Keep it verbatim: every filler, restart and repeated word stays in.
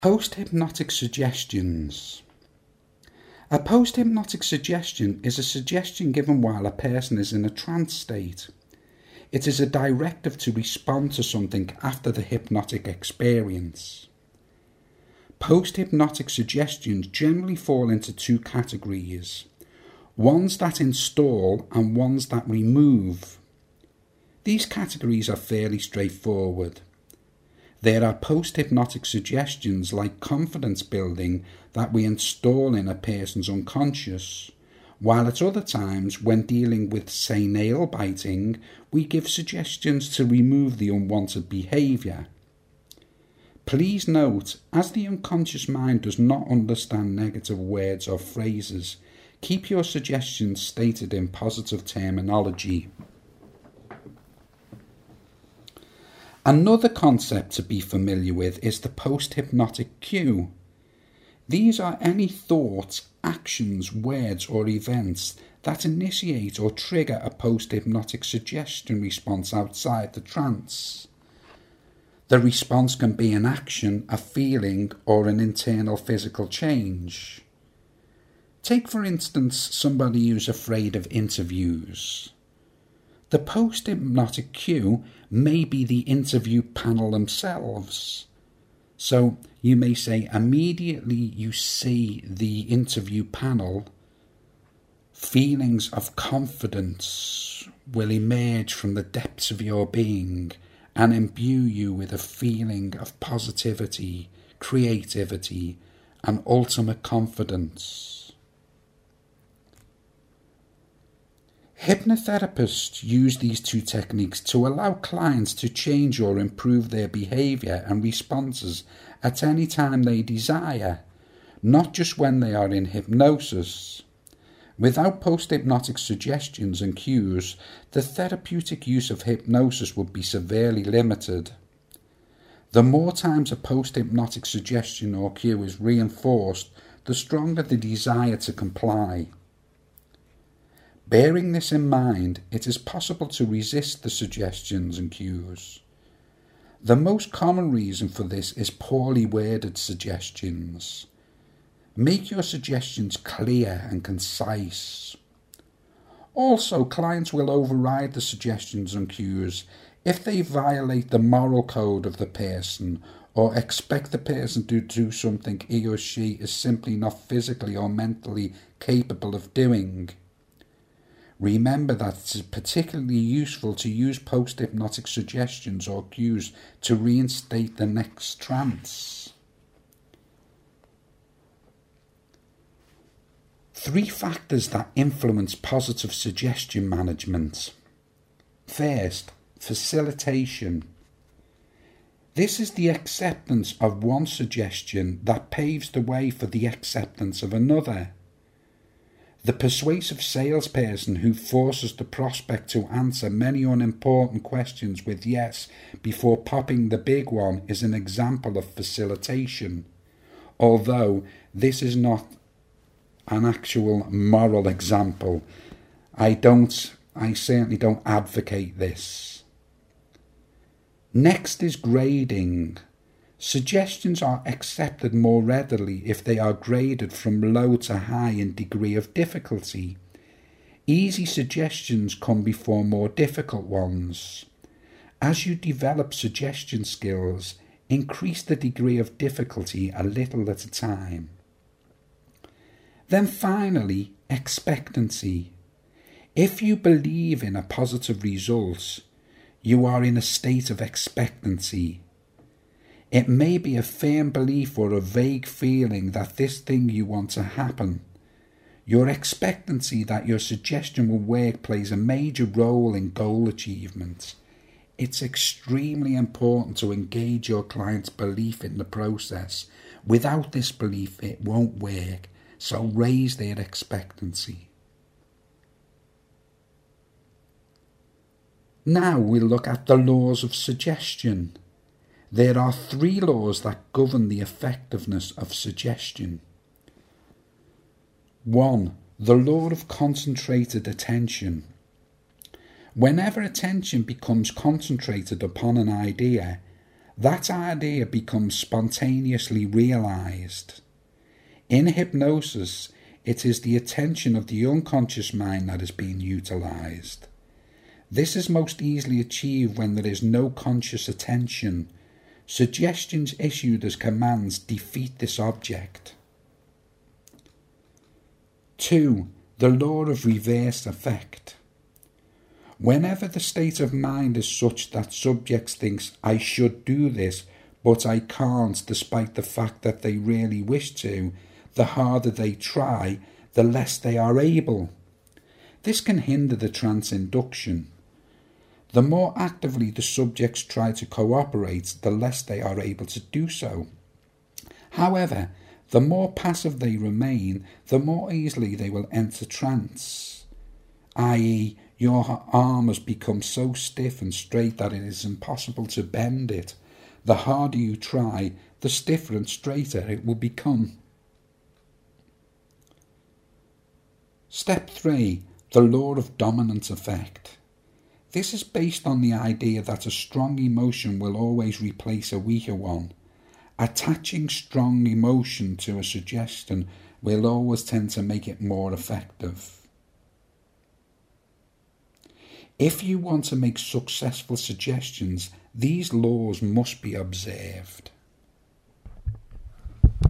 Post-hypnotic suggestions. A post-hypnotic suggestion is a suggestion given while a person is in a trance state. It is a directive to respond to something after the hypnotic experience. Post-hypnotic suggestions generally fall into two categories, ones that install and ones that remove. These categories are fairly straightforward. There are post-hypnotic suggestions like confidence building that we install in a person's unconscious, while at other times, when dealing with, say, nail biting, we give suggestions to remove the unwanted behaviour. Please note, as the unconscious mind does not understand negative words or phrases, keep your suggestions stated in positive terminology. Another concept to be familiar with is the post-hypnotic cue. These are any thoughts, actions, words or events that initiate or trigger a post-hypnotic suggestion response outside the trance. The response can be an action, a feeling or an internal physical change. Take for instance somebody who's afraid of interviews. The post-hypnotic cue may be the interview panel themselves. So you may say immediately you see the interview panel, feelings of confidence will emerge from the depths of your being and imbue you with a feeling of positivity, creativity, and ultimate confidence. Hypnotherapists use these two techniques to allow clients to change or improve their behaviour and responses at any time they desire, not just when they are in hypnosis. Without post-hypnotic suggestions and cues, the therapeutic use of hypnosis would be severely limited. The more times a post-hypnotic suggestion or cue is reinforced, the stronger the desire to comply. Bearing this in mind, it is possible to resist the suggestions and cues. The most common reason for this is poorly worded suggestions. Make your suggestions clear and concise. Also, clients will override the suggestions and cues if they violate the moral code of the person or expect the person to do something he or she is simply not physically or mentally capable of doing. Remember that it is particularly useful to use post-hypnotic suggestions or cues to reinstate the next trance. Three factors that influence positive suggestion management. First, facilitation. This is the acceptance of one suggestion that paves the way for the acceptance of another. The persuasive salesperson who forces the prospect to answer many unimportant questions with yes before popping the big one is an example of facilitation, although this is not an actual moral example. I don't, I certainly don't advocate this. Next is grading. Suggestions are accepted more readily if they are graded from low to high in degree of difficulty. Easy suggestions come before more difficult ones. As you develop suggestion skills, increase the degree of difficulty a little at a time. Then finally, expectancy. If you believe in a positive result, you are in a state of expectancy. It may be a firm belief or a vague feeling that this thing you want to happen. Your expectancy that your suggestion will work plays a major role in goal achievement. It's extremely important to engage your client's belief in the process. Without this belief, it won't work, so raise their expectancy. Now we'll look at the laws of suggestion. There are three laws that govern the effectiveness of suggestion. One, the law of concentrated attention. Whenever attention becomes concentrated upon an idea, that idea becomes spontaneously realized. In hypnosis, it is the attention of the unconscious mind that is being utilized. This is most easily achieved when there is no conscious attention. Suggestions issued as commands defeat this object. two. The law of reverse effect. Whenever the state of mind is such that subjects think, I should do this, but I can't, despite the fact that they really wish to, the harder they try, the less they are able. This can hinder the trance induction. The more actively the subjects try to cooperate, the less they are able to do so. However, the more passive they remain, the more easily they will enter trance, that is, your arm has become so stiff and straight that it is impossible to bend it. The harder you try, the stiffer and straighter it will become. Step three. The law of dominant effect. This is based on the idea that a strong emotion will always replace a weaker one. Attaching strong emotion to a suggestion will always tend to make it more effective. If you want to make successful suggestions, these laws must be observed.